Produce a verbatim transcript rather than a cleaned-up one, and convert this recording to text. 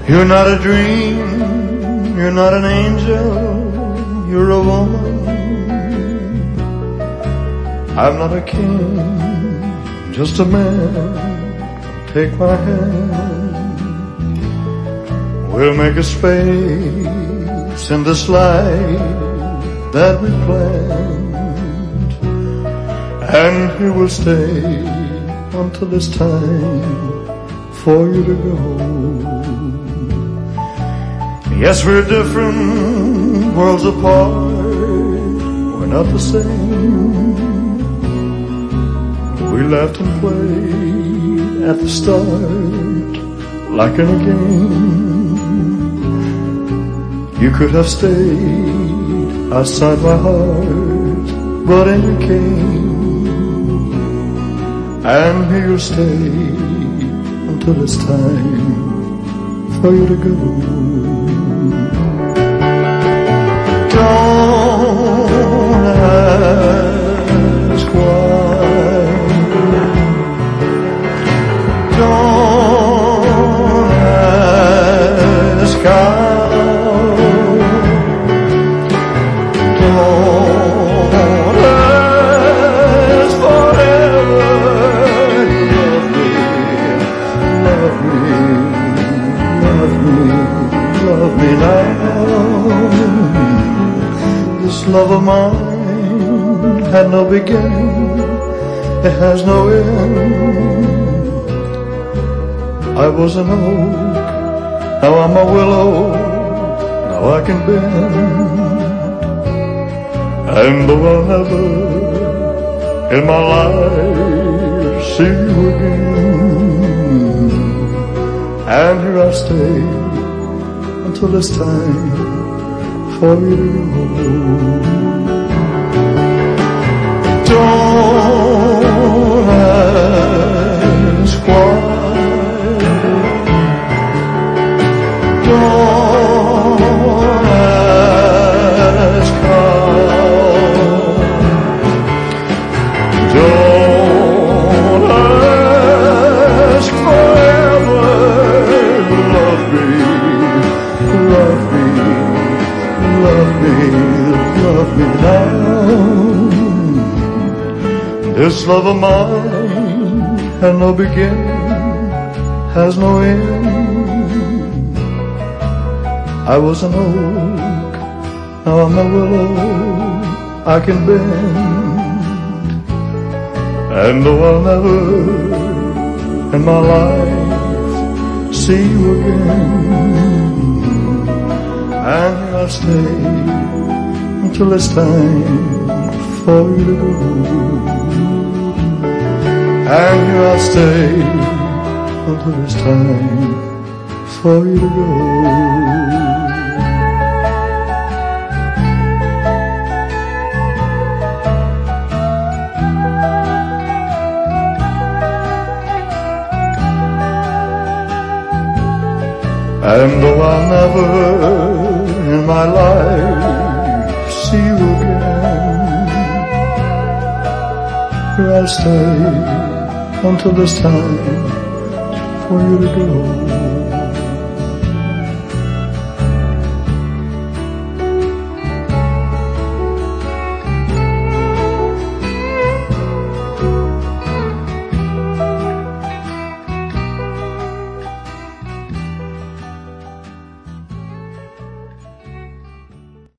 You're not a dream, you're not an angel, you're a woman. I'm not a king, just a man. Take my hand, we'll make a space in this life that we planned, and we will stay until it's time for you to go. Yes, we're different, worlds apart, we're not the same. We laughed and played at the start, like in a game. You could have stayed outside my heart, but in you came, and here you'll stay until it's time for you to go. Don't ask why, don't ask how, don't ask forever. Love me, love me, love me, love me now. This love of mine had no beginning, it has no end. I was an oak, now I'm a willow, now I can bend. And though I'll never in my life see you again, and here I'll stay until it's time for you to go. Don't ask why, don't ask how, don't ask forever. Love me, love me, love me, love me now. This love of mine had no beginning, has no end. I was an oak, now I'm a willow, I can bend. And though I'll never in my life see you again, and I'll stay until it's time for you to go. And here I'll stay until it's time for you to go. And though I'll never in my life see you again, here I'll stay until it's time for you to go.